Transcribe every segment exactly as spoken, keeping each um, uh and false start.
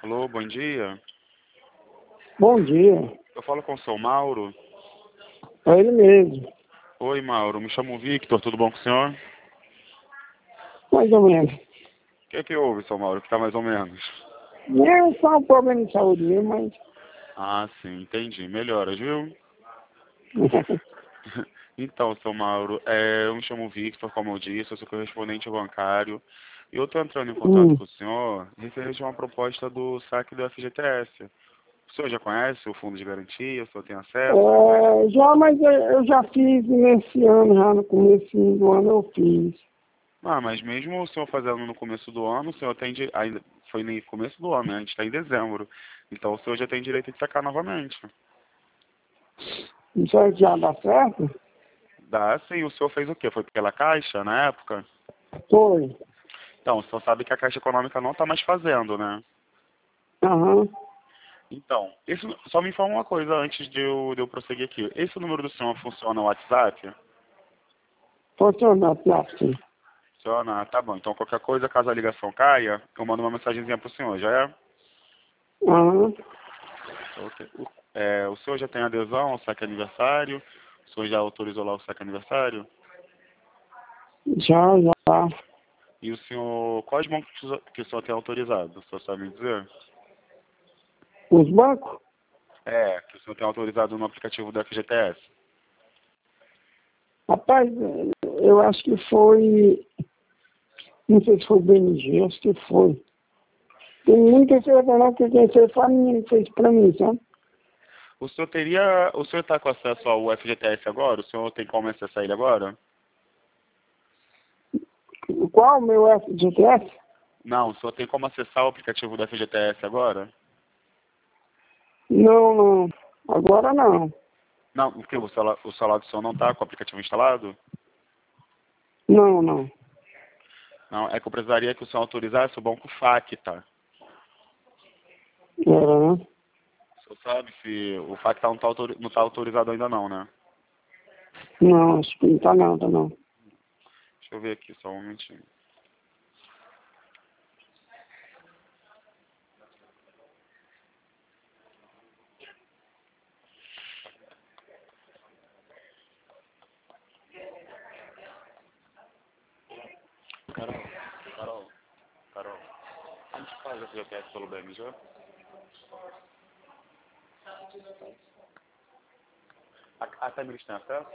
Alô, bom dia. Bom dia, Eu falo com o seu Mauro. é ele mesmo, Oi, Mauro. Me chamo Victor. Tudo bom com o senhor? mais ou menos. O que é que houve, seu Mauro? Que tá mais ou menos. É só um problema de saúde mesmo, mas Ah, sim. Entendi. Melhoras, viu? Então, seu Mauro, é, eu me chamo Victor, como eu disse, eu sou correspondente bancário. E eu estou entrando em contato hum, com o senhor referente a uma proposta do saque do F G T S. O senhor já conhece o fundo de garantia? O senhor tem acesso? é, já, mas eu, eu já fiz nesse ano, já no começo do ano eu fiz. Ah, mas mesmo o senhor fazendo no começo do ano, o senhor tem di- ainda foi no começo do ano, né? A gente está em dezembro. Então o senhor já tem direito de sacar novamente. Isso aí já dá certo? Dá sim, o senhor fez o quê? Foi pela Caixa na época? Foi. Então, o senhor sabe que a Caixa Econômica não está mais fazendo, né? Aham. Então, esse, só me informa uma coisa antes de eu, de eu prosseguir aqui. Esse número do senhor funciona no WhatsApp? Funcionou, tá, sim. Funciona? Tá bom. Então, qualquer coisa, caso a ligação caia, eu mando uma mensagenzinha pro senhor, já é? Aham. Ok. O, é, o senhor já tem adesão ao saque aniversário? O senhor já autorizou lá o saque aniversário? Já, já. E o senhor, quais bancos que o senhor que o senhor tem autorizado? O senhor sabe me dizer? Os bancos? É, que o senhor tem autorizado no aplicativo do F G T S. Rapaz, eu acho que foi, não sei se foi o B N G, acho que foi. Tem muita certeza não, que quem fez foi a menina que fez pra mim, sabe? O senhor teria, o senhor está com acesso ao F G T S agora? O senhor tem como acessar ele agora? Qual o meu F G T S? Não, o senhor tem como acessar o aplicativo do F G T S agora? Não, não. Agora não. Não, porque o celular, o celular do senhor não está com o aplicativo instalado? Não, não. Não, é que eu precisaria que o senhor autorizasse o banco F A C, tá? Era, né? O senhor sabe se o F A C tá, não está autori, não tá autorizado ainda não, né? Não, acho que não tá não, tá não. Deixa eu ver aqui, só um momentinho. Carol, Carol, Carol. A gente faz o F G T S pelo B M G? A, a Tamiris tem acesso?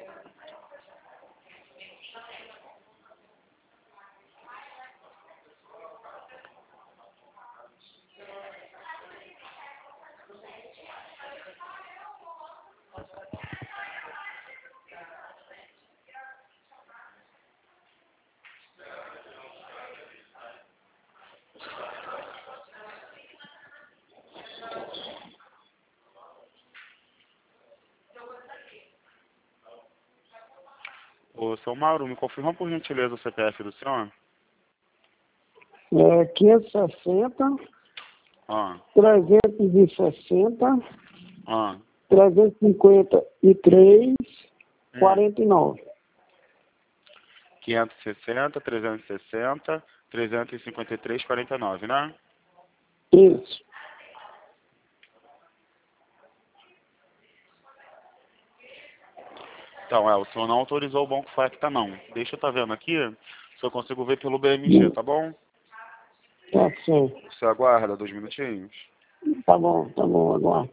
Ô, seu Mauro, me confirma por gentileza o C P F do senhor? É quinhentos e sessenta, Ah, trezentos e sessenta, ah, trezentos e cinquenta e três, hum. quarenta e nove. quinhentos e sessenta, trezentos e sessenta, trezentos e cinquenta e três, quarenta e nove, né? Isso. Então, é, o senhor não autorizou o banco Facta, não. Deixa eu estar vendo aqui, se eu consigo ver pelo B M G, tá bom? Tá certo. Você aguarda dois minutinhos? Tá bom, tá bom, agora.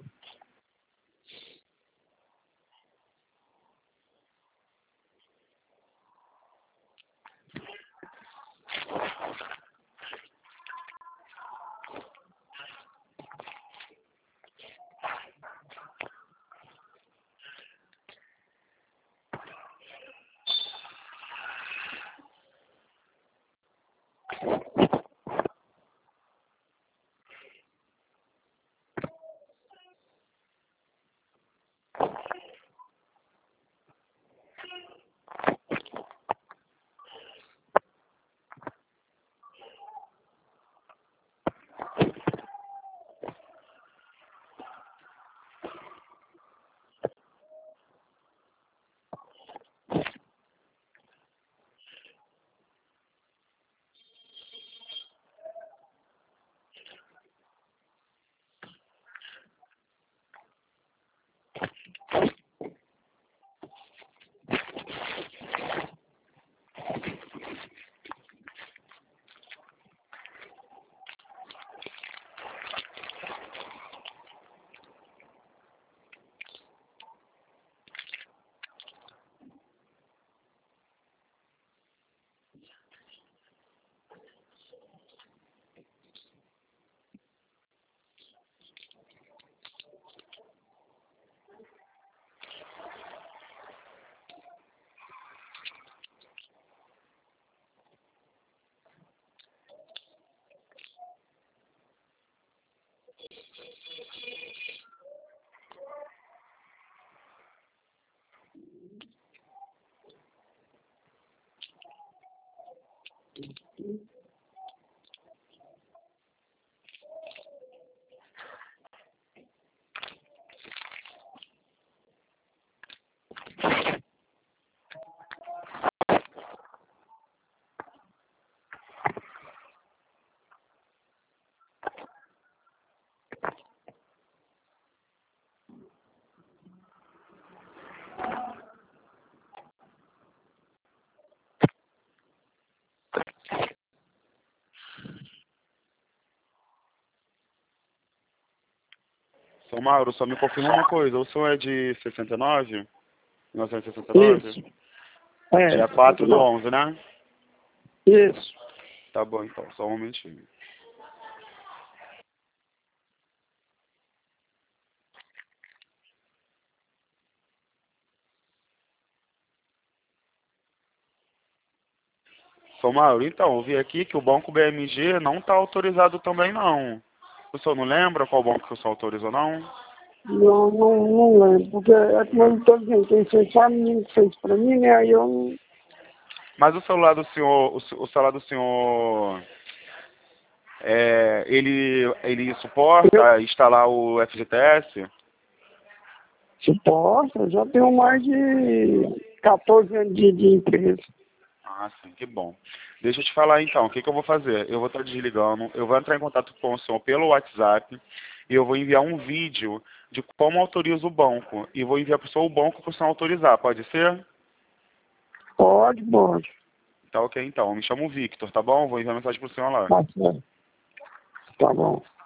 Seu Mauro, só me confirma uma coisa. O senhor é de sessenta e nove? mil novecentos e sessenta e nove? Isso. É, Dia quatro do onze, né? Isso. Tá bom, então. Só um momentinho. Seu Mauro, então, eu vi aqui que o banco B M G não está autorizado também, não. O senhor não lembra qual banco que o senhor autorizou, não? Não, não, não lembro, porque é como eu estou dizendo, quem fez foi a menina que fez para mim, né? Aí eu não. Mas o celular do senhor, o, ce- o celular do senhor, é, ele, ele Eu suporta instalar o F G T S? suporto, eu já tenho mais de quatorze anos de, de empresa. Ah, sim, que bom. Deixa eu te falar então, o que, que eu vou fazer? Eu vou estar desligando, eu vou entrar em contato com o senhor pelo WhatsApp e eu vou enviar um vídeo de como autoriza o banco. E vou enviar para o senhor o banco para o senhor autorizar, pode ser? Pode, pode. Tá ok então, eu me chamo Victor, tá bom? Vou enviar mensagem para o senhor lá. Tá certo. Tá bom.